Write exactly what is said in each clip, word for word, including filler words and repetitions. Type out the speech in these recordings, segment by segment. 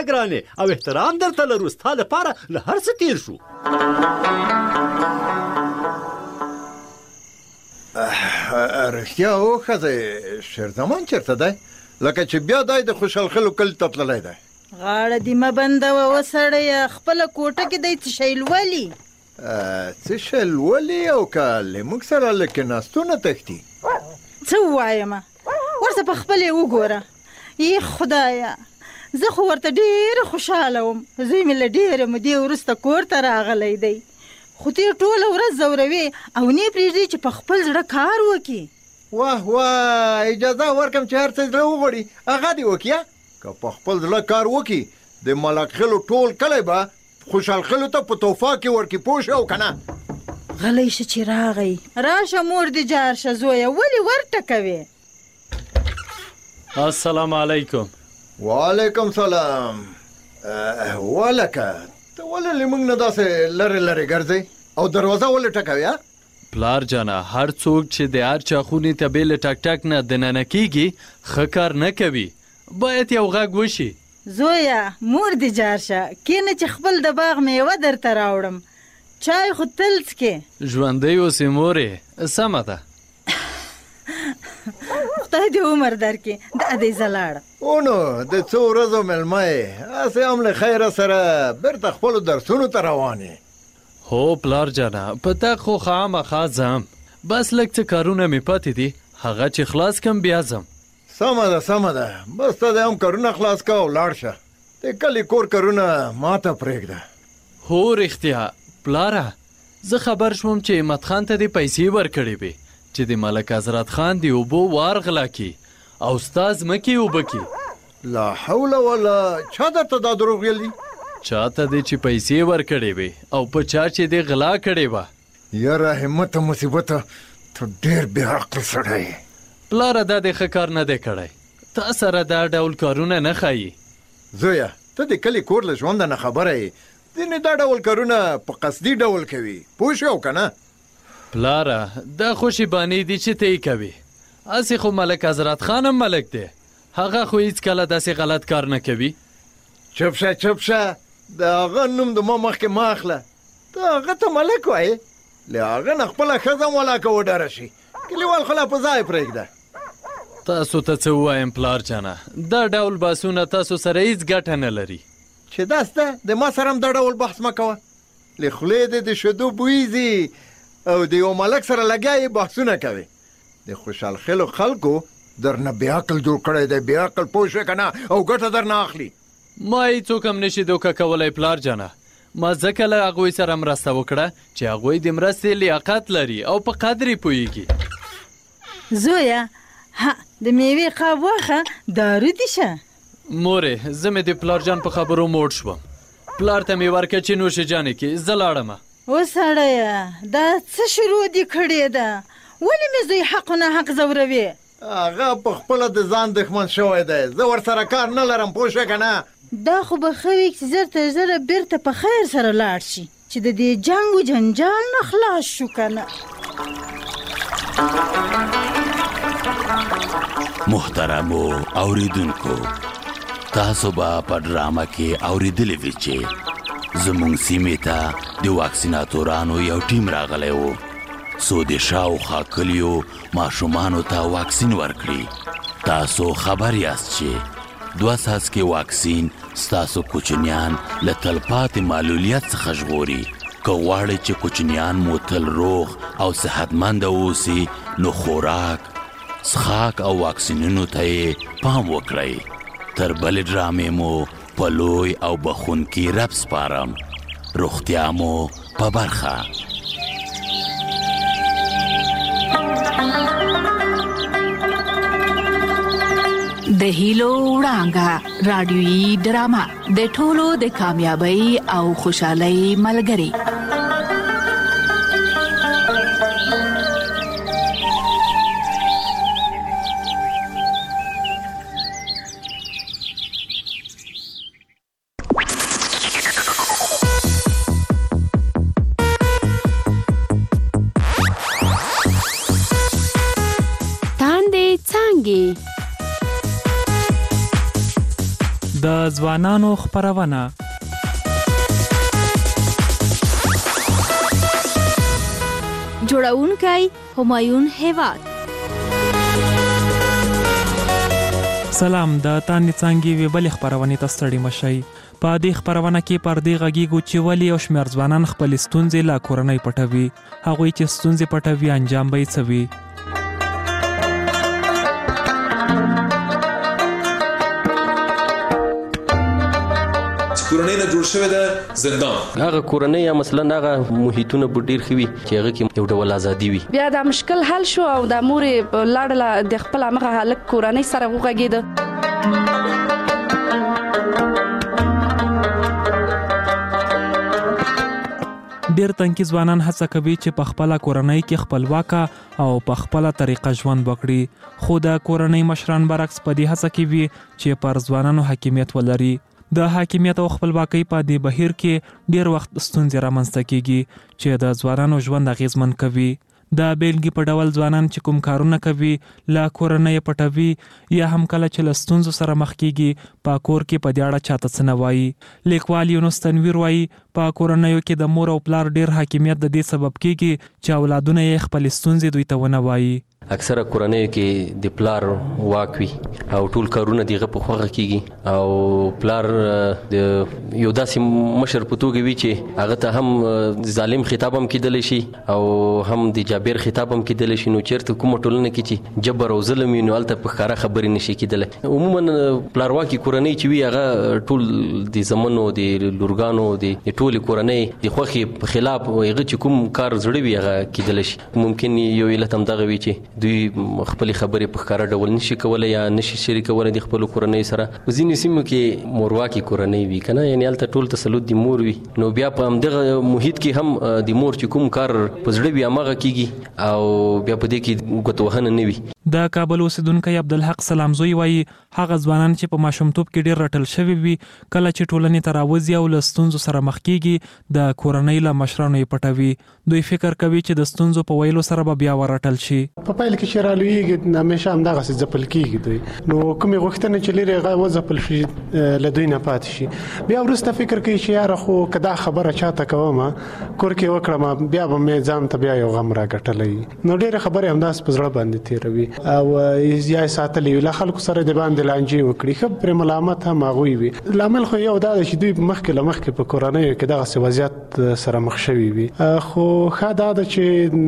ګرانې او احترام درته لرو، ستا لپاره له هر څه تیر شو. رښتیا وښځې شیرزمان چېرته دی؟ لکه چې بیا دی د خوشحال خلو کلي ته تللی دی. غاړه دې مه بندوه وسړیه، خپله کوټه کې دی څه شی لولي. څه شی لولي او که له موږ سره له کېناستونه تښتي؟ څه ووایم؟ ورته په خپل یې وګوره. ای خدایه، زه خو ورته ډېره خوشحاله وم. زوی مې له ډېرې مودې وروسته کور ته راغلی دی، خو ته یې ټوله ورځ ځوروې او نه یې پرېږدې چې په خپل زړه کار وکړي. واه واه، اجازه ورکړم چې هر څه زړه وغواړي هغه دې وکړي. که په خپل زړه کار وکړي د ملک خلو ټول کلی به خوشحال خلو ته په تحفه کې ورکړي. پوه شوې او که نه؟ غلی شه چې راغی. راشه مور دې جار شه زویه، ولې ورټکوې؟ السلام علیکم. وعلیکم سلام. ولکه ته ولې له موږ نه داسې لرې لرې ګرځئ او دروازه ولې ټکوې؟ پلار جانه، هر څوک چې د هر چا خونې ته بې له ټک ټک نه دننه کېږي ښه کار نه کوي، باید یو غږ وشي. زویه مور دې جار شه، کینه چې خپل د باغ میوه درته راوړم. چای خو تل څکې. ژوندی اوسې مورې. سمه ده. خدای دې عمر درکړي. دا دې زه لاړم. او نو د څو ورځو مېلمه یې، هسې هم له خیره سره بېرته خپلو درسونو ته روان یې. هو پلار جانه، په تا خو خامخا ځم، بس لږ څه کارونه مې پاتې دي، هغه چې خلاص کم بیا ځم. سمه ده سمه ده، بس ته دې هم کارونه خلاص که او لاړ شه. د کلي کور کارونه ما ته پرېږده. هو رښتیا پلاره، زه خبر شوم چې احمد خان ته دې پیسې ورکړې وې چې د ملک حضرت خان د اوبو وار غلا کړي او ستا ځمکې اوبه کړي. لا حول ولا، چا درته دا دروغ ویلي؟ چاته دې چې پیسې ورکړې وې او په چا چې دې غلا کړې وه. یاره همته مصیبته، ته ډېر بې عقل سړی یې. پلاره دا دې ښه کار نه دی کړی، تا سره دا ډول کارونه نه ښایي. زویه ته د کلي کور له ژونده نه خبره یې، ځینې دا ډول کارونه په قصدي ډول کوي. پوه شوې او که نه؟ پلاره دا خو شیبانې دي چې ته یې کوي، هسې خو ملک حضرت خان هم ملک دی، هغه خو هېڅکله داسې غلط کار نه کوي. چپ شه چپ شه، د هغه نوم د ما مخکې مه اخله. ته هغه ته ملک وایې، له هغه نه خپله ښځه هم ولاکه وډاره شي. کلیوال خو لا په ځای پرېږده. تاسو ته څه ووایم پلار جانه، دا ډول بحثونه تاسو سره هېڅ ګټه نه لري. چې داسته د ما سره هم دا ډول بحث مه کوه. له خولې دې د شیدو بوی ځي او د یو ملک سره لګیا یې بحثونه کوي. د خوشحال خلو خلکو درنه بې عقل جوړ کړی دی، بې عقل. پوه شوې که نه؟ او ګټه درنه اخلي. ما هېڅوک هم نشي دوکه کولی پلار جانه، ما ځکه له هغوی سره مرسته وکړه چې هغوی د مرستې لیاقت لري او په قدر یې پوهېږي. زویه ها د میوې قاب واخه، دارو دي شه. مورې زه مې د پلار جان په خبرو موړ شوم، پلار ته مې ورکړه چې نوشې جانې کې زه لاړمه. وسړیه دا څه شروع دي کړې ده؟ ولې مې زوی حق نه حق ځوروې؟ هغه په خپله د ځان دښمن شوی دی، زه ورسره کار نه لرم. پوه شوې که نه؟ دا خو به ښه وي چې زر تر زره بېرته په خیر سره لاړ شي چې د دې جنګ و جنجال نه خلاص شو که نه. محترمو اوریدونکو، تاسو به په ډرامه کې اوریدلی وي چې زموږ سیمې ته د واکسیناتورانو یو ټیم راغلی و څو د شاوخوا کلیو ماشومانو ته واکسین ورکړي. تاسو خبر یاست چې دوه څاڅکي واکسین ستاسو کوچنیان له تلپاتې معلولیت څخه ژغوري. که غواړئ چې کوچنیان مو تل روغ او صحتمنده اوسي، نو خوراک، څښاک او واکسینونو ته یې پام وکړئ. تر بلې ډرامې مو په لوی او بخونکي رب سپارم. روغتیا مو په برخه. د هیلو وړانګه رادیویي ډرامه د ټولو د کامیابی او خوشحالۍ ملګری. تاندې څانګې د ځوانانو خپرونه. جوړونکی همایون هیواد. سلام، د تانې څانګې وی بلې خپرونې ته ستړي مشئ. په دې خپرونه کې پر دې غږیږو چې ولې یو شمېر ځوانان خپل ستونزې له کورنۍ پټوي. هغوی چې ستونزې پټوي انجام به یې څه وي. کورنۍ نه جوړ شوی د زندان هغه کورنۍ یا مثلا هغه محیطونه به ډیر خوي چې هغه کې یو ډول ازادي وي. بیا دا مشکل حل شو او د مور لاړه د خپل هغه هلک کورنۍ سره وغږېده. ډیر تنکي ځوانان هڅه کوي چې په خپل کورنۍ کې خپلواکه او په خپل طریقه ژوند وکړي، خو د کورنۍ مشران برعکس په دې هڅه کوي چې پر ځوانانو حاکمیت ولري. د حاکمیت او خپلواکۍ په دې بهیر کې ډیر وخت ستونزې رامنځته کیږي چې د ځوانانو ژوند اغیزمن کوي. د بیلګې په ډول ځوانان چې کوم کارونه کوي له کورنۍ پټوي یا هم کله چې له ستونزو سره مخ کیږي په کور کې په دې اړه چاته څه نه وایي. لیکوال یونس تنویر وایي په کورنیو کې د مور او پلار ډیر حاکمیت د دې سبب کیږي چې اولادونه یې خپل ستونزې دوی ته ونه وایي. اکثره کورنۍ کې د پلار واک وي او ټول کارونه دغه په خوغه کیږي او پلار د یو داسې مشر په توګه وي چې هغه ته هم ظالم خطاب هم کېدل شي او هم د جابر خطاب هم کېدل شي. نو چیرته کومه ټولنه کې چې جبر او ظلم وي نو هلته په ښکاره خبرې نشي کېدلی. عموما پلارواکي کورنۍ چې وي هغه ټول د زمنو د لورګانو د ټولې کورنۍ د خوښې په خلاف هغه چې کوم کار زړه وي هغه کېدلی شي. ممکن یو علت هم دغه وي چې دوی خپل خبرې په ښکاره ډول نشي کولای یا نشي شریکولی د خپل کورنۍ سره. ځینې سیمو کې مورواکي کورنۍ وي کنه، یعنی هلته ټول تسلط د مور وي. نو بیا په همدغه محیط کې هم د مور چې کوم کار په زړه وي هماغه کیږي او بیا په دې کې ګوتوهنه نه وي. د کابل اوسیدونکی عبدالحق سلامزوی وایي هغه ځوانان چې په ماشومتوب کې ډیر رټل شوي وي کله چې ټولنې ته راوځي او له ستونزو سره مخ کیږي د کورنۍ له مشرانو یې پټوي. دوی فکر کوي چې د ستونزو په ویلو سره به بیا ورټل شي. په پیل کې چې رالویږي همیشه همدغسې ځپل کېږي دوی، نو کومې غوښتنې چې لري هغه وځپل شي له دوی نه پاتې شي. بیا وروسته فکر کوي چې یاره خو که دا خبره چاته کوم کور کې وکړم بیا به مې ځان ته بیا یو غم راګټلی. نو ډېرې خبرې همداسې په زړه باندې تېروي او یا یې ساتلې وي له خلکو سره د باندې لانجې وکړي. ښه پرې ملامت هم هغوی وي. لامل خو یو دا ده چې دوی مخکې له مخکې په کورنیو کې دغسې وضعیت سره مخ شوي وي. خو ښه دا ده چې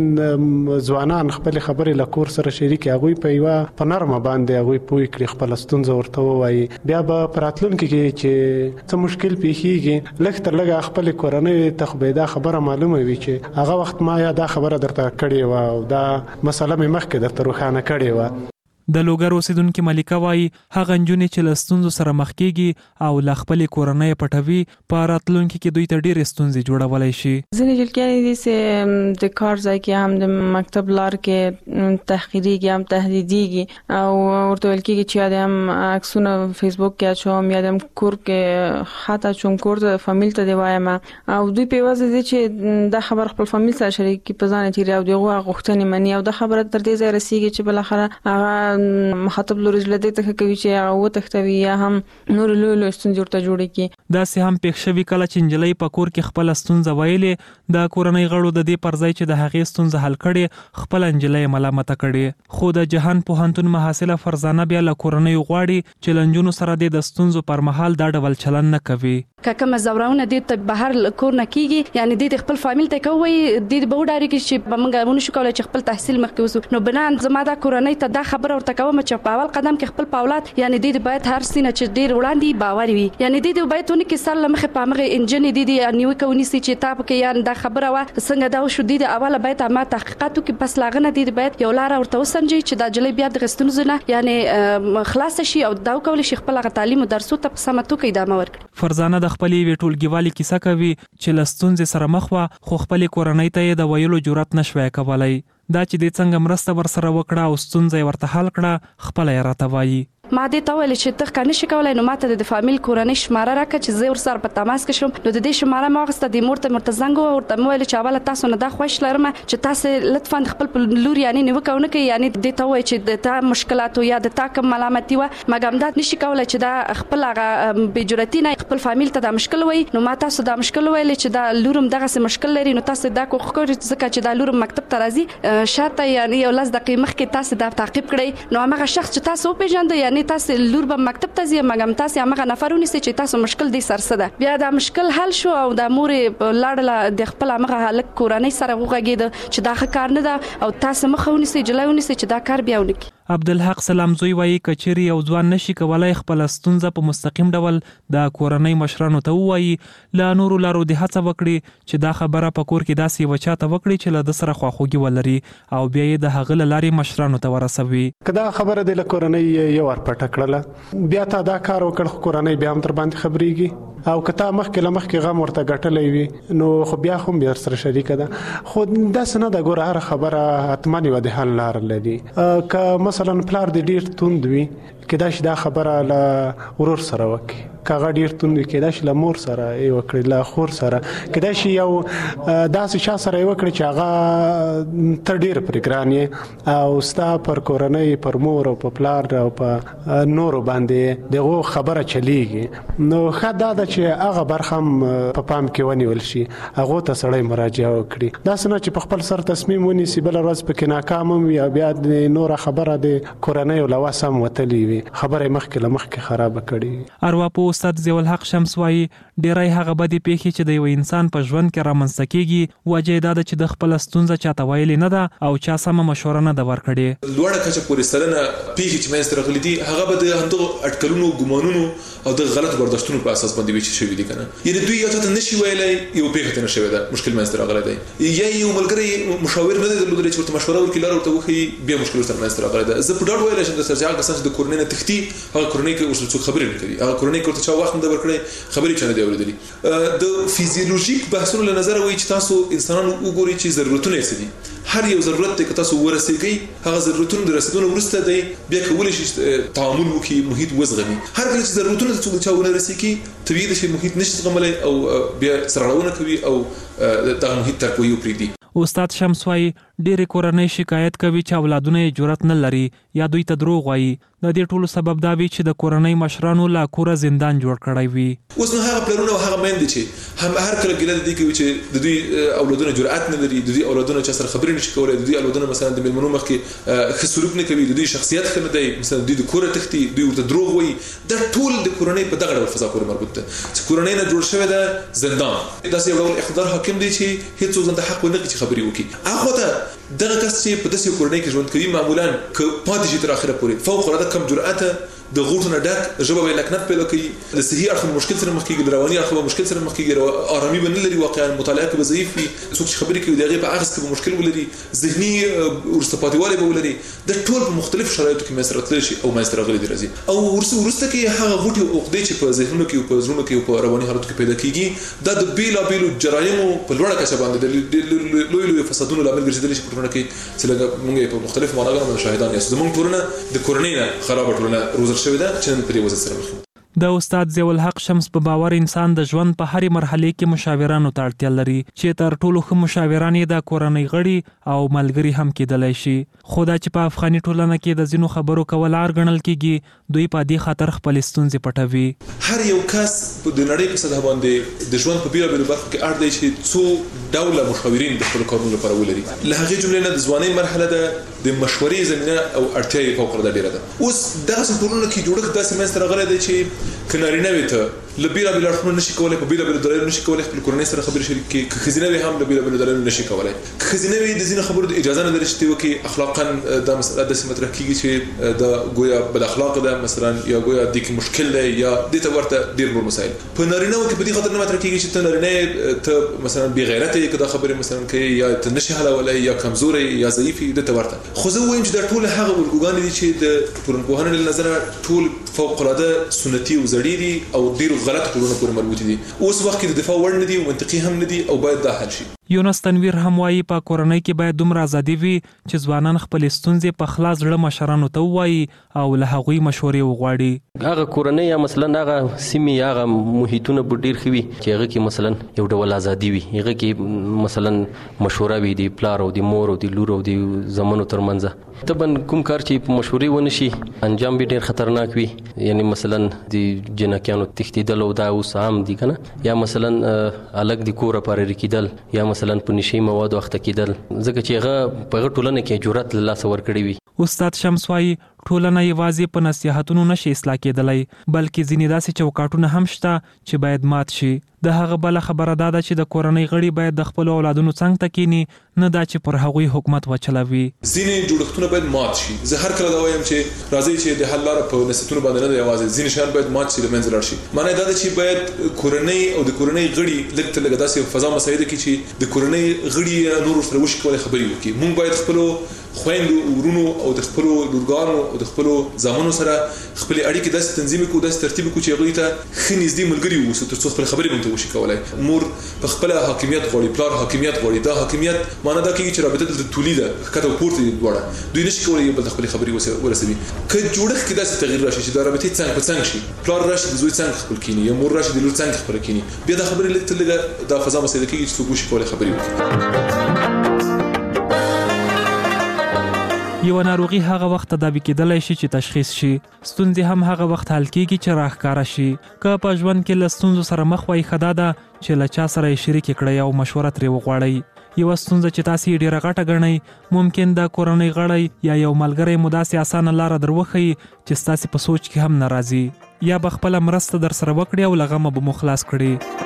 ځوانان خپلې خبرې له کور سره شریکي هغوی په یوه په نرمه باندې هغوی پوه کړي، خپله ستونزه ورته ووایي. بیا به په راتلونکي کې چې څه مشکل پیښیږي لږ تر لږه خپلې کورنۍ ته خو به دا خبره معلومه وي چې هغه وخت ما یا دا خبره درته کړې وه او دا مسله مې مخکې درته روښانه کړې وه. د لوګر اوسیدونکي ملیکه وایي هغه نجونې چې له ستونزو سره مخ کیږي او له خپلې کورنۍ پټوي په راتلونکي کې دوی ته ډېرې ستونزې جوړولی شي. ځینې جلګیانې دي چې د کار ځای کې هم د مکتب لار کې تحقیریږي هم تهدیدیږي او ورته ویل کېږي چې یا د هم عکسونه فیسبوک کې اچوم یا د هم کور کې خط اچوم کور ته فامیل ته دې وایم او دوی په یوازې دي چې دا خبر خپل فامیل سره شریکي په ځان تیري او د هغو غوښتنې مني او دا خبره تر دې ځای رسیږي چې بالاخره هغه مخاطب لوري زړه دې ته کوي چې هغه وتښتوي یا هم نور لوی لوی ستونزې ورته جوړې کړي. داسې هم پېښ شوي کله چې نجلۍ په کور کې خپله ستونزه ویلې د کورنۍ غړو د دې پر ځای چې د هغې ستونزه حل کړې خپله نجلۍ ملامته کړې. خو د جهان پوهنتون محصله فرزانه بیا له کورنیو غواړي چې له نجونو سره دې د ستونزو پر مهال دا ډول چلن نه کوي. که کومه زورونه دې ته بهر کور نه کیږي یعنی دې خپل فامیل ته کوي دې به وډاري کې چې موږ مونږ شو کولای چې خپل تحصیل مخکې وسو. نو بنا زما دا کورنۍ ته دا خبره ورته کوم چې په اول قدم کې خپل پاولات یعنی دې باید هر سینه چې ډیر وړاندې باور وي یعنی دې باید ونه کې سره مخه په مخه انجن دې دې نیو کوي چې تا په کې یان دا خبره وا څنګه دا شو دې اوله باید ما تحقیقاتو کې پس لاغنه دې باید یو لار ورته وسنجي چې دا جلې بیا د غستونزونه یعنی خلاص شي او دا کول شي خپل تعلیم او درسو ته سمتو کې ادامه ورکړي. فرزانه د خپلې ویټولګیوالي کیسه کوي چې لستونځ سره مخ وا خو خپل کورنۍ ته د ویلو جرأت نشوي کولای. دا چې د څنګه مرسته ور سره وکړه او ستونزې ورته حل کړه خپل یې راته وایي. ما دې ته ویل چې ته کنه شي کولای نو ماته د فامیل کورنۍ شماره راکړه چې زه ورسره په تماس کې شم. نو د دې شماره ما واخیسته د مور ته مرته زنګ ورته مې ویل چې اوله تاسو نه دا خوښ لرم چې تاسو لطفا خپل لور یعنی نیوکه ونه کوي یعنی دې ته وایي چې د تا مشکلات یا د تا کوم ملامتي و مګم دا نشي کولای چې دا خپل هغه بجرتی نه خپل فامیل ته دا مشکل وایي. نو ما تاسو دا مشکل ویل چې دا لورم دغه څه مشکل لري نو تاسو دا کوخ کوي ځکه چې دا لورم مکتب ته راځي شاته یعنی یو لاس دقیقې مخکې تاسو دا تعقیب کړئ. نو هغه شخص چې تاسو پیژاند یعنی تاسو لور به مکتب ته ځي مګم تاسو هغه نفرونه چې تاسو مشکل دي سرسده بیا دا مشکل حل شو او دا مور لاړه د خپل هغه حالت کورنۍ سره وغږید چې دا ښه کار نه ده او تاسو مخاوني سي جلایونی سي چې دا کار بیا ونکي. عبدالحق سلامزوی وایي کچېرې یو ځوان نشي کولای خپل ستونزه په مستقیم ډول د کورنۍ مشرانو ته ووایي له نورو لارو د هڅه وکړي چې دا خبره په کور کې داسې یوه چاته وکړي چې له ده سره خواخوږي ولري او بیا یې د هغه له لارې مشرانو ته ورسوي. که دا خبره دې له کورنۍ یو ور پټه کړله بیا تا دا کار وکړ خو کورنۍ بیا هم در باندې خبرېږي او که تا مخکې له مخکې غم ورته ګټلی وي نو خو بیا خو بیا سره شریکه ده. خو داسې نه ده ګوره هره خبره حتما یوه د حل لاره لري. که مثلا پلار دې ډېر توند وي کېدای شي دا خبره له ورور سره وکړي که هغه ډېر توند وي کېدای شي له مور سره یې وکړي له خور سره کېدای شي یو داسې چا سره یې وکړي چې هغه ته ډېر پرې ګران یې او ستا پر کورنۍ پر مور او په پلار او په نورو باندې د هغو خبره چلیږي نو ښه دا ده چې هغه برخه هم په پام کې ونیول شي هغو ته سړی مراجعه وکړي. داسې نه چې په خپل سر تصمیم ونیسي بله ورځ پکې ناکام هم وي او بیا د نوره خبره د کورنۍ له وس هم وتلي وي خبره یې مخکې له مخکې خرابه کړې. ارواپوه استاد ضیاءالحق شمس وایي ډیری هغه بدې پیښې چې د یو انسان په ژوند کې رامنځته کېږي وجه یې دا ده چې د خپله ستونزه چاته ویلې نه ده او چا سمه مشوره نه ده ورکړې. لوړه کچه پورې سلنه پیښې چې منځته راغلي دي هغه به د همدغو اټکلونو ګمانونو او د غلطو برداشتونو په اساس باندې وي چې شوي دي که نه یعنې دوی یو چاته نشي ویلی یو پیښه ته نه شوې ده مشکل منځته راغلی دی یا یو ملګری مشاور نه دی درلودلی چې ورته مشوره ورکړي لاره ورته وښیي بیا مشکل ورسره منځته راغلی ده. زه په ډاډ ویلی شم درسره چې هغه کسان چې د کورنۍ نه تښتي هغه کورنۍ کې ورسره څوک خبرې نه کوي هغه کورنۍ کې ورته چا وخت نه ده ورکړی خبرې چا نه دی اورېدلي. د فیزیولوژیک بحثونو له نظره وایي چې تاسو انسانانو وګورئ چې ضرورتونه یې څه دي هر یو ضرورت دی که تاسو ورسېږئ هغه ضرورتونه د رسېدو نه وروسته دی بیا کولی شي تعامل وکړي محیط وزغمي. هر کله چې ضرورتونه د څوک چا ونه رسېږي طبیعي ده چې محیط نشي زغملی او بیا سرغړونه کوي او دغه محیط ترکوي او پرېږدي. استاد شمس وایي ډېرې کورنۍ شکایت کوي چې اولادونه یې جرأت نه لري یا دوی ته دروغ وایي. د دې ټولو سبب دا وي چې د کورنۍ مشرانو له کوره زندان جوړ کړی وي. اوس نو هغه پلرونه او هغه میندې چې هم هر کله ګیله د دې کوي چې د دوی اولادونه جرأت نه لري د دوی اولادونه چا سره خبرې نشي کولی د دوی اولادونه مثلا د مېلمنو مخکې ښه سلوک نه کوي د دوی شخصیت ښه نه دی مثلا دوی د کوره تښتي دوی ورته دروغ وایي دا ټول د کورنۍ په دغه ډول فضا پورې مربوط ده چې کورنۍ نه جوړ شوې ده زندان داسې یو ډول اقتدار حاکم دی چې هېڅوک ځان ته حق ونه کړي چې خبرې وکړي. هغه ته دغه کس چې په داسې کورنۍ کې ژوند کوي معمولا که پاتې شي تر اخره پورې فوق العاده کم جرأته د غوټو نه ډک ژبه به یې لکنت پیدا کوي د صحي اړخه مشکل سره مخ کېږي د رواني اړخه به مشکل سره مخ کېږي ارامي به نه لري واقعا مطالعه کې به ضعیف وي څوک چې خبرې کوي د هغې په اخذ کې به مشکل ولري ذهني وروسته پاتېوالی به ولري د ټول په مختلفو شرایطو کې منځته راتللی شي او منځته راغلی دي راځي او وروسته کې هغه غوټې او عقدې چې په ذهنونو کې او په زړونو کې او په رواني حالاتو کې پیدا کېږي دا د بېلابېلو جرایمو په لوړه کچه باندې د لویو لویو فسادونو لامل ګرځېدلی شي په ټولنه کې چې لکه موږ یې په مختلفو معناګانو باندې شاهدان یاستو. زموږ ټولنه د کورنۍ نه خرابه ټولنه روزل شوې ده چې نن په دې وضعیت سره مخ یو. د استاد ضیاءالحق شمس په باور انسان د ژوند په هرې مرحلې کې مشاورانو ته اړتیا لري چې تر ټولو ښه مشاوران یې د کورنۍ غړي او ملګري هم کېدلی شي. خو دا چې په افغاني ټولنه کې د ځینو خبرو کول عار ګڼل کېږي دوی په دې خاطر خپلې ستونزې پټوي. هر یو کس د نړۍ په سطحه باندې د ژوند په بېلابېلو برخو کې اړ دی چې څو ډوله مشاورین د خپلو کارونو لپاره ولري. له هغې جملې نه د ځوانۍ مرحله ده د مشورې زمینه او اړتیا یې فوق العاده ډېره ده. اوس دغسې ټولنو کې جوړښت داسې منځته راغلی دی چې که نارینه وي ته له بېلابېلو اړخونو نشي کولی په بېلابېلو دلایلو نشي کولی خپل کورنۍ سره خبرې شریک کړي که ښځینه وي هم له بېلابېلو دلایلو نشي کولی که ښځینه وي د ځینو خبرو د اجازه نه لري چې ته وکړي اخلاقا دا مسله داسې مطرح کېږي چې دا ګویا بد اخلاقه ده مثلا یا ګویا دې کې مشکل دی یا دې ته ورته ډېر نور مسایل په نارینهو کې په دې خاطر نه مطرح کېږي چې ته نارینه ته مثلا بېغیرته یې که دا خبرې مثلا کوي یا ته نشي حلولی یا کمزوری یا ضعیف یې دې ته ورته. خو زه ووایم چې دا ټول هغه الګوګانې دي چې د ټولنپوهنې له نظره ټول فوق العاده سنتي او زړې دي او ډېرو غلط ټولنو پورې مربوطې دي. اوس وخت کې د دفاع وړ نه دي او منطقي هم نه دي او باید دا حل شي. یونس تنویر هم وایي په کورنۍ کې باید دومره ازادي وي چې ځوانان خپلې ستونزې په خلاص زړه مشرانو ته ووایي او له هغوی مشورې وغواړي. هغه کورنۍ یا مثلا هغه سیمې هغه محیطونه به ډېر ښه وي چې هغه کې مثلا یو ډول ازادي وي، هغه کې مثلا مشوره وي د پلار او د مور او د لور او د زامنو ترمنځ. طبعا کوم کار چې په مشورې ونه شي انجام به ډېر خطرناک وي، یعنی مثلا د جنکیانو تښتېدل او دا اوس عام دي که نه، یا مثلا الګ د کوره پارېرې کېدل، یا مثلا په نشي موادو اخته کېدل، ځکه چې هغه په هغه ټولنه کې جرأت له لاسه ورکړی وي. استاد شمس وایي ټولنه یوازې په نصیحتونو نشي اصلاح کېدلی، بلکې ځینې داسې چوکاټونه هم شته چې باید مات شي. د هغه بله خبره دا ده چې د کورنۍ غړي باید د خپلو اولادونو څنګ ته کینی، نه دا چې پر هغوی حکومت وچلوي. ځینې جوړښتونه باید مات شي. زه هر کله دا وایم چې راځي چې د حل لاره په نصیحتونو باندې نه دی، یوازې ځینې شیان باید مات شي، له منځه لاړ شي. معنی دا ده چې باید کورنۍ او د کورنۍ غړي لږ تر لږه داسې فضا مساعده کړي چې د کورنۍ غړي نور سره وشي کولای خبرې وکړي. موږ باید خپلو خويندو ورونو او د خپلو لورګانو او د خپلو زامنو سره خپل اړیکې داسې تنظیم کړو، داسې ترتیب کړو چې هغوی ته ښه نږدې ملګري واوسو تر څو خپل خبرې مونږ ته وشي کولای. مور په خپل حاکمیت غواړي، پلار حاکمیت غواړي. دا حاکمیت معنی دا کوي چې رابطه د تولید ښکته او پورته دي دواړه، دوی نشي کولای یو بل ته خپل خبرې ورسوي. که جوړښت کې داسې تغییر راشي چې دا رابطې څنګه په څنګه شي، پلار راشي د زوی څنګه خپل کینی، یا مور راشي د لور څنګه خپل کینی، بیا دا خبرې لږ تر لږه دا فضا مساعده کوي چې څوک وشي کولای خبرې وکړي. یو ناروغي هغه وخت تداوي کېدلی شي چې تشخیص شي، ستونزې هم هغه وخت حل کېږي چې راښکاره شي. که په ژوند کې له ستونزو سره مخ وای، ښه دا ده چې له چا سره یې شریکې کړئ او مشوره ترې وغواړئ. یوه ستونزه چې تاسې یې ډېره غټه ګڼئ، ممکن د کورنۍ غړی یا یو ملګری مو داسې اسانه لاره در وښیي چې ستاسې په سوچ کې هم نه راځي، یا به خپله مرسته در سره وکړي او له غمه به مو خلاص کړي.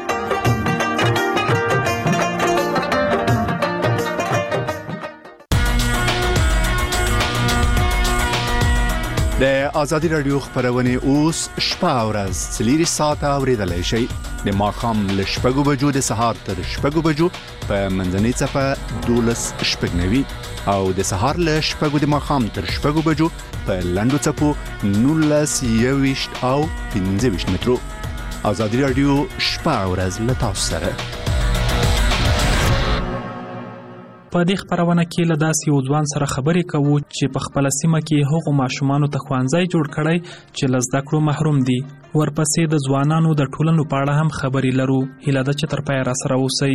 د ازادي رادیو خبرونه اوس شپه او ورځ څلور ساعته اوریدلای شئ. د ماښام له شپږو بجو د سهار تر شپږو بجو په منځنۍ صفه دولس شپږ نوي او د سهار له شپږو د ماښام تر شپږو بجو په لنډو څپو نولس یويشت او پنځه ویشت مترو. ازادي رادیو شپه او ورځ له تاسو سره. په دې خبرونه کې له داسې یو ځوان سره خبرې کوو چې په خپله سیمه کې هغو ماشومانو ته ښوونځی جوړ کړی چې له زده کړو محروم دي. ورپسې د ځوانانو د ټولنو په اړه هم خبرې لرو. هیله ده چې تر پایه راسره اوسئ.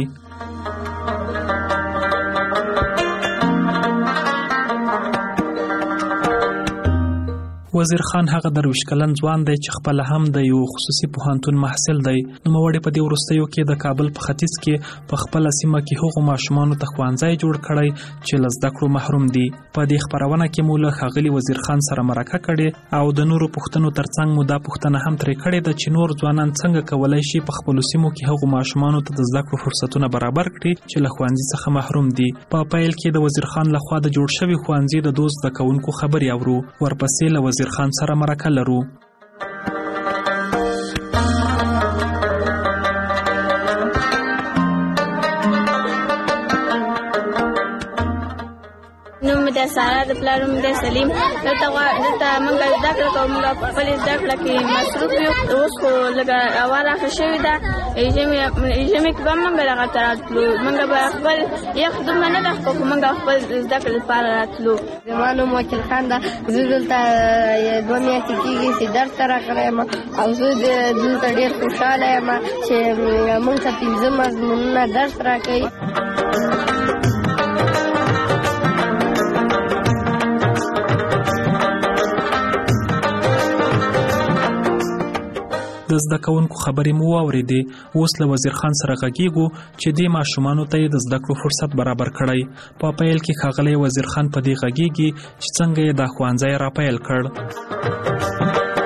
وزیر خان هغه درویش کلن ځوان دی چې خپل هم د یو خصوصي پوهنتون محصل دی. نوموړی په دې وروستیو کې د کابل په ختیځ کې په خپله سیمه کې هغو ماشومانو ته ښوونځی جوړ کړی چې له زده کړو محروم دي. په دې خپرونه کې مو له ښاغلي وزیر خان سره مرکه کړې او د نورو پوښتنو ترڅنګ مو دا پوښتنه هم ترې کړې ده چې نور ځوانان څنګه کولی شي په خپلو سیمو کې هغو ماشومانو ته د زده کړو فرصتونه برابر کړي چې له ښوونځي څخه محروم دي. په پیل کې د وزیر خان لخوا د جوړ شوي ښوونځي د دوست زده کوونکو خبرې اورو. ورپسې له وزیر خان سره مرکه لرو. نوم د سارا د پلار نوم د سلیم. دلته دلته موږ زده کړه کوو، موږ په خپلې زده کړه کې مصروف یو. اوس خو لږه هوا راښه شوې ده، ژمي کې به موږ دغه ته راتلو. موږ به خپل یخ دومره نه ده خو موږ خپل زده کړې لپاره راتلو. زما نوم وکیل خان ده. زه دلته دوه میاشتې کېږي چې درس ته راغلی یم او زه دلته ډېر خوشحاله یم چې موږ ته پنځه مضمونونه درس راکوي. د زده کوونکو خبرې مو واورېدې. اوس له وزیر خان سره غږیږو چې دې ماشومانو ته یې د زده کړو فرصت برابر کړی. په پیل کې ښاغلی وزیر خان په دې غږیږي چې څنګه یې دا ښوونځی راپیل کړ.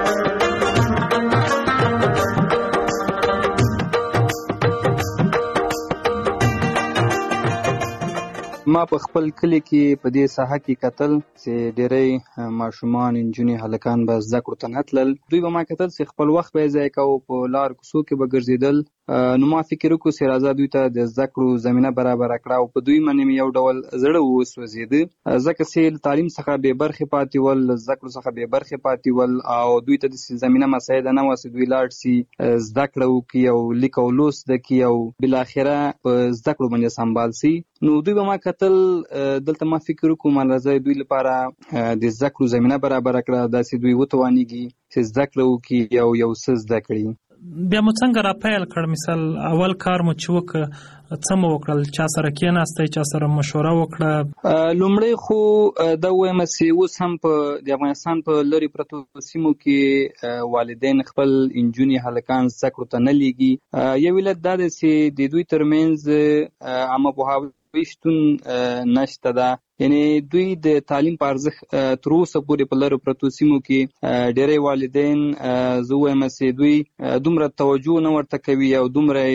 ما په خپل کلی کې په دې ساحه کې کتل چې ډېری ماشومان نجونې هلکان به زده کړو ته نه تلل. دوی به ما کتل چې خپل وخت به یې ضایع کوو، په لار کوڅو کې به ګرځېدل نو ما فکر وکړ چې راځه دوی ته د زده کړو زمينه برابر کړه او په دوی باندې یو ډول زړه وسوځید ځکه چې تعلیم څخه به برخه پاتې ول زده کړو څخه به برخه پاتې ول او دوی ته د زمينه مساعده نه واسه دوی لاړ سي زده کړو کې او لیک او لوست د کې او بل اخره په زده کړو باندې سمبال سي نو دوی به ما کتل دلته ما فکر وکم راځي دوی لپاره د زده کړو زمينه برابر کړه دا چې دوی وتوانيږي چې زده کړو کې یو یو څه زده کړي بیا مو څنګه را پیل کړ مثال اول کار مو چې وک څه مو وکړل چا سره کېناستئ چا سره مشوره وکړه لومړی خو دا وایم چې اوس هم په د افغانستان په لری پرتو سیمو کې والدین خپل انجونی هلکان زده کړو ته نه لیږي یو ولادت دا چې د دوی ترمنځ عامه پوهاوی شتون نشته ده یعنی دوی د تعلیم په ارزښت تر اوسه پورې په لرو پرتو سیمو کې ډېری والدین زه وایم چې دوی دومره توجه نه ورته کوي او دومره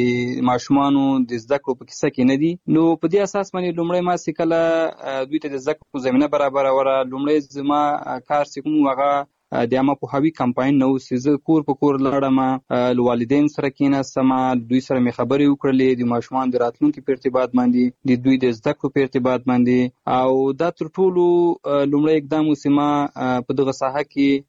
د ماشومانو د زده کړو په کیسه کې نه دي نو په دې اساس باندې لومړی ما چې کله دوی ته د زده کړو زمینه برابروله لومړی زما کار چې کوم هغه د عامه پوهاوي کمپاین نو چې کور په کور لړم والدین سره کېناستم دوی سره مې خبرې وکړلې د ماشومان د راتلونکي په ارتباط باندې د دوی د زده کړو په ارتباط باندې او دا تر ټولو لومړی اقدام چې ما په دغه ساحه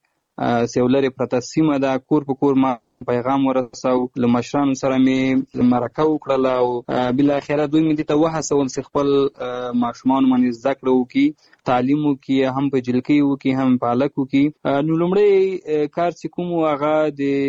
کې سیولری پرته سیمه ده کور په کور ما پیغام ورساو له مشرانو سره مې مرکه وکړله او بل اخره دوی مې ته وهڅول چې خپل ماشومان باندې زده کړو کې تعلیم وکړي هم په جلکی وکړي هم په الک وکړي نو لومړی کار چې کوم هغه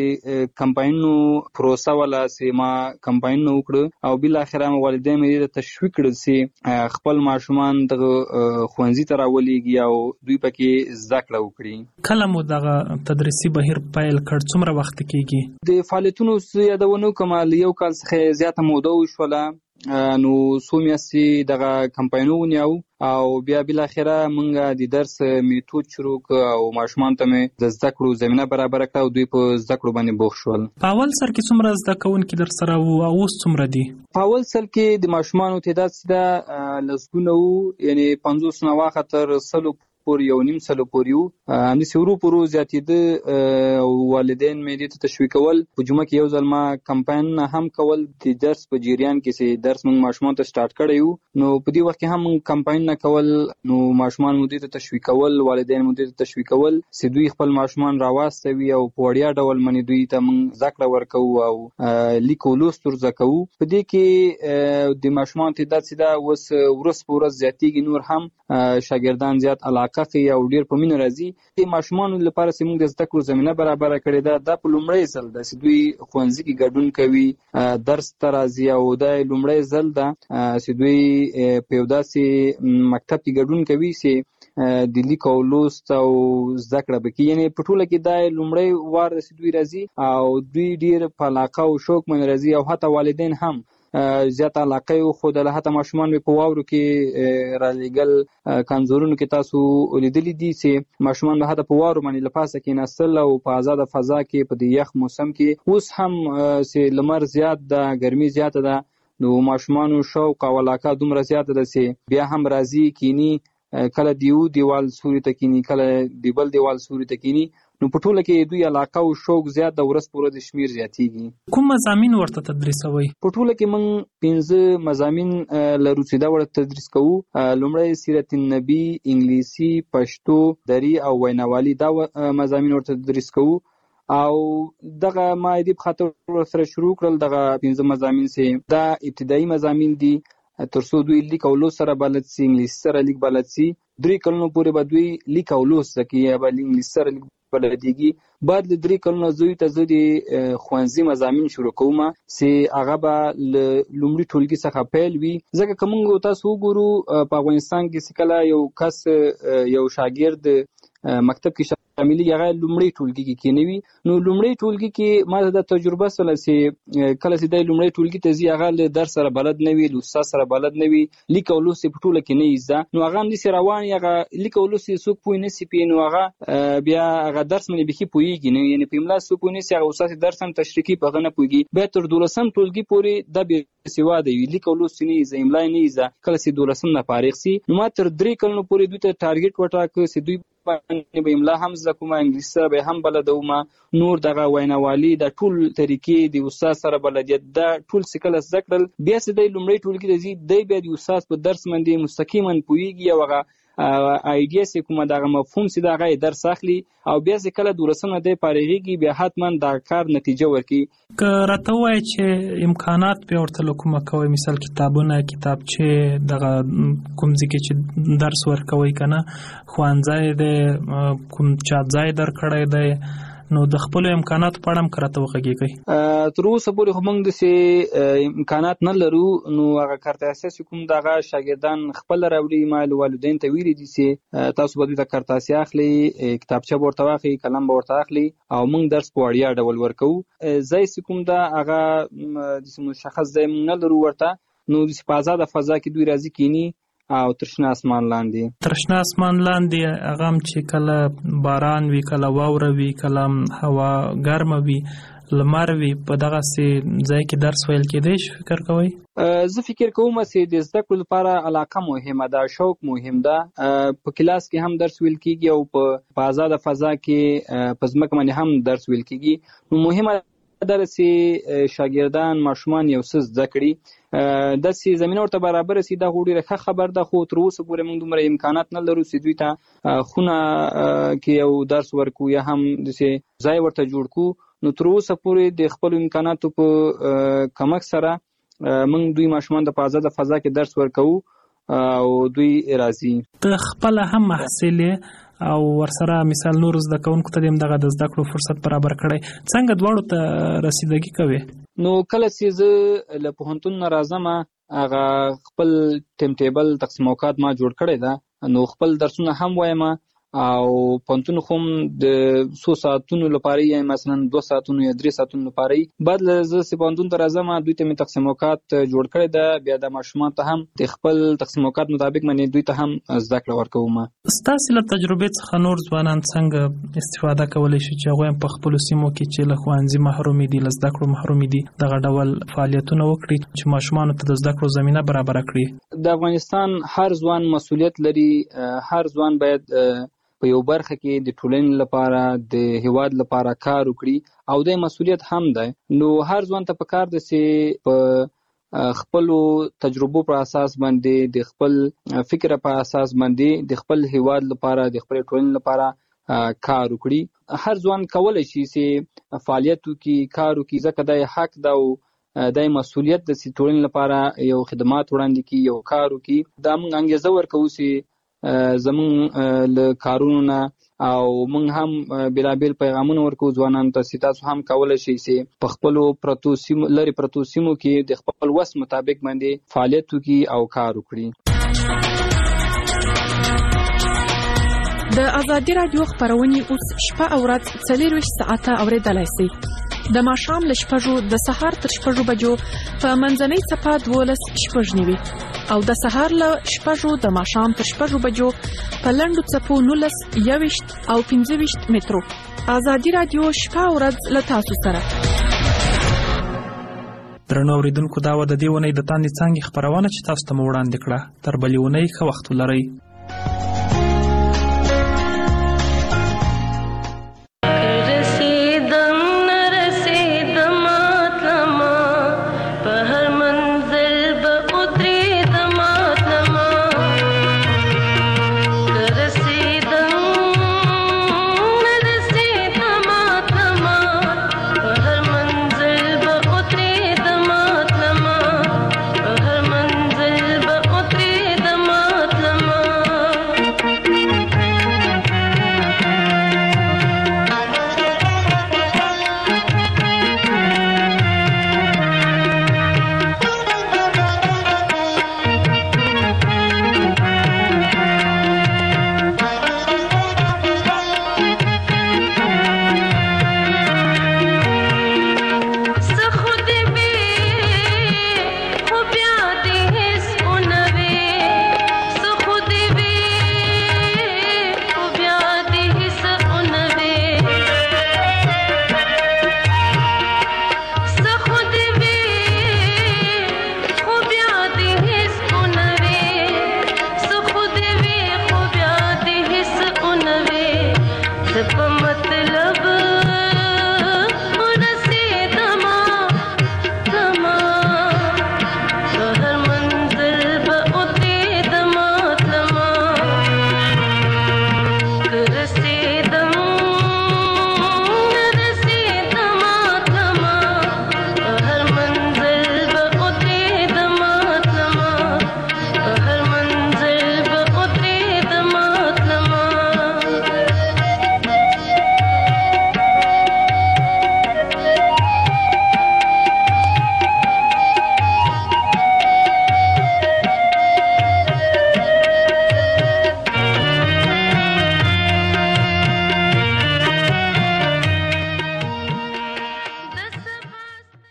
د کمپاینونو پروسه ولا چې ما کمپاین وکړ او بل اخره والدین مې تشویق کړل چې خپل ماشومان د خوانزي ته راولېږي او دوی پکې زده کړه وکړي کله مو دغه تدریسي بهیر پیل کړ څومره وخت کېږي د فعالیتونو یادونو کومه یو کال څخه زیاته موده وشوله نو څو میاشتې دغه کمپاینونه ونیو او بیا بل اخره مونږ د درس میتود شروع او ماشومان ته د زده کړو زمينه برابر کړه او دوی په زده کړو باندې بوخ شول په اول سر کې څومره زده کوونکي در سره وو او اوس څومره دي په اول سر کې د ماشومانو تعداد سیده لسګونه وو یعنی پنځوس نه واخه تر سلو پور یو نیم سلو پور یو هم د سورو پرو زیاتېده او والدین مې دې ته تشویقول په جمعه کې یو ځل ما کمپاین هم کول د درس په جریان کې چې درس موږ ماشومان ته سٹارټ کړی یو نو په دې وخت کې هم کمپاین نه کول نو ماشومان مو دې ته تشویقول والدین مو دې ته تشویقول چې دوی خپل ماشومان راواستوي او په وړیا ډول باندې دوی ته موږ ذکر ورکو او لیکو لوست ورزده کوو په دې کې د ماشومان تعداد سیده اوس ورځ په ورځ زیاتېږي نور هم شاګردان زیات علاقه کوي او ډیر په مینه راځي د ماشومانو لپاره چې موږ د زده کړو زمينه برابر کړې ده د په لومړی ځل د دوی ښوونځي کې ګډون کوي درس ته راځي او د لومړی ځل ده چې دوی په یو داسې مکتب کې ګډون کوي چې د لیک او لوست او زده کړه بکې یعنی په ټوله کې د لومړی وار چې دوی راځي او دوی ډیر په علاقه او شوق من راځي او حتی والدین هم زیات علاقه او خود له حتی ماشومان په واورو کې را لګل کانزورونو کې تاسو لیدلې دي چې ماشومان به حتی په واورو باندې لپاسه کې نسل او په آزاد فضا کې په یخ موسم کې اوس هم چې لمر زیات ده ګرمي زیات ده نو ماشومان شوق او علاقه دومره زیات ده چې بیا هم راځي کینی کله دیو دیوال سوري ته کینی کله دیبل دیوال سوري ته کینی نو په ټوله کې دوی علاقه او شوق زیات د ورځ په ورځ شمیر زیاتېږي کوم مضامین ورته تدریسوي په ټوله کې موږ پنځه مضامین لرو چې دا ورته تدریس کوو لومړی سیرت النبی انګلیسي پښتو دری او ویناوالي دا مضامین ورته تدریس کوو او دغه ما دې په خاطر سره شروع کړل دغه پنځه مضامین چې دا ابتدایي مضامین دي ترڅو دوی لیک او لوست سره بلد سي انګلیسي سره لیک بلد سي درې کلونو پورې به دوی لیک او لوست کوي یا به انګلیسي سره لیک بلديږي بعد له درې کلونو زوی ته زه د ښوونځي مضامین شروع کوم چې هغه به لومړي ټولګي څخه پیل وي ځکه که موږ تاسو وګورو په افغانستان کې چې کله یو کس یو شاګرد مکتب کې شاملي هغه لومړی ټولګي کې کېنوي نو لومړی ټولګي کې ما د تجربه سره چې کله چې د لومړی ټولګي ته ځي هغه له درس سره بلد نه وي له استاد سره بلد نه وي لیک او لوست په ټوله کې نه ایزه نو هغه هم داسې روان هغه لیک او لوست څوک پوه نه سي پي نو هغه بیا هغه درس باندې بيخي پوهېږي نو یعنې په املا څوک پوه نه سي هغه استاد درس هم تشریحي په هغه نه پوهېږي بیا تر دولسم ټولګي پورې دا بېسواده وي لیک او لوست نه ایزه املا نه ایزه کله چې دولسم نه فارغ سي نو ما تر درې کلونو پورې دوی ته ټارګېټ وټاکه چې دوی باندې به املا هم زده کوم، انګلیسي سره به هم بلدوم، نور دغه ویناوالي د ټول طریقې د استاد سره بلدیت دا ټول سکل زده کړل. بیا چې د لومړی ټولګي د زی دی بیا د استاد په درس باندې مستقیما پوهیږي او هغه ایډیا سي کومه دغه مفهوم سي دغه درس اخلي او بیا چې کله دورسنه دی پارېږي بیا حتما د کار نتیجه ورکي. که راته وایي چې امکانات به ورته کومه کوي، مثال کتابونه، کتابچې، دغه کوم ځای کې چې درس ورکوي کنه، ښوونځی دی، کوم چا ځای درکړی دی، نو د خپل امکانات په اړه هم کراته وغږیږي. تر اوسه پورې خو موږ داسې امکانات نه لرو، نو هغه کارت اساسي کوم دغه شاګردان خپل راوړي، ما والدین ته ویلي دي چې تاسو به د کارت اساسي اخلي، کتابچه به ورته واخلي، قلم به ورته اخلي او موږ درس په وړیا ډول ورکوو. ځای چې کوم ده هغه د مشخص ځای موږ نه لرو ورته، نو د په آزاده فضا کې دوی راځي کینی او ترشنه اسمان لاندې ترشنه اسمان لاندې هغه هم چې کله باران وي، کله واوره وي، کله هوا ګرمه وي، لمر وي، په دغه سي ځای کې درس ویل کېدای شي. فکر کوئ؟ زه فکر کوم چې د زده کړو لپاره علاقه مهمه ده، شوق مهم ده. په کلاس کې هم درس ویل کېږي او په آزاده فضا کې په ځمکه باندې هم درس ویل کېږي. نو مهمه ده چې شاګردان ماشومان یو څه زده کړي، د سي زمينه ورته برابر سي. دا غوډي رخه خبر ده، خو تر اوسه پورې موږ دومره امکانات نه لرو چې دوی ته خونه کې یو درس ورکو یا هم د سي ځای ورته جوړ کو. نو تر اوسه پورې د خپل امکاناتو په کمک سره موږ دوی ماشومان د آزاده فضا کې درس ورکو او دوی راځي. ته خپل هم محصل او ورسره مثال نور زده کوونکو ته هم دغه د زده کړو فرصت برابر کړی، څنګه دواړو ته رسیدګي کوي؟ نو کله چې زه له پوهنتون نه راځم هغه خپل ټیم ټیبل تقسیم اوقات ما جوړ کړی ده، نو خپل درسونه هم وایم او پوهنتون خو د څو ساعتونو لپاره یا مثلا دوه ساعتونو یا درې ساعتونو لپاره بعد زه چې پوهنتون ته راځم دوی ته مې تقسیم اوقات جوړ کړی ده. بیا د ماشومان ته هم د خپل تقسیم اوقات مطابق باندې دوی ته هم زده کړه ورکوم. ستاسو له تجربې څخه نور ځوانان څنګه استفاده کولی شي چې هغوی په خپلو سیمو کې چې له ښوونځي محرومې دي، له زده کړو محرومې دي، دغه ډول فعالیتونه وکړي چې ماشومانو ته د زده کړو زمینه برابره کړي؟ د افغانستان هر ځوان مسؤلیت لري، هر ځوان باید په یو برخه کې د ټولنې لپاره د هیواد لپاره کار وکړي او د مسؤلیت هم ده. نو هر ځوان ته پکار ده چې په خپل تجربو پر اساس باندې، د خپل فکر په اساس باندې د خپل هیواد لپاره، د خپل ټولنې لپاره کار وکړي. هر ځوان کولای شي چې فعالیت وکړي، کار وکړي، ځکه د حق ده او د مسؤلیت د ټولنې لپاره یو خدمات وړاندې کړي، یو کار وکړي. دا موږ انګیزه ورکوو چې زمون له کارونو نه او موږ هم بلابل پیغامونه ورکو ځوانانو ته چې تاسو هم کولای شئ چې په خپل پروتو سیمو لري پروتو سیمو کې د خپل وس مطابق باندې فعالیت وکړي او کار وکړي. د ازادي رادیو خبرونه اوس شپه او ورځ څلور ساعته اوریدلای شئ. د ماښام له شپږو د سهار تر شپږو بجو په منځنۍ صفه دولس شپږ نیوي او د سهار له شپږو د ماښام تر شپږو بجو په لنډو څپو نولس یوویشت او پنځه ویشت مترو. ازادي رادیو شپه او ورځ له تاسو سره. درنو اوریدونکو، دا و د دې ونې د تاندې څانګې خپرونه چې تاسو ته مو وړاندې کړه. تر بلې ونې ښه وخت ولرئ.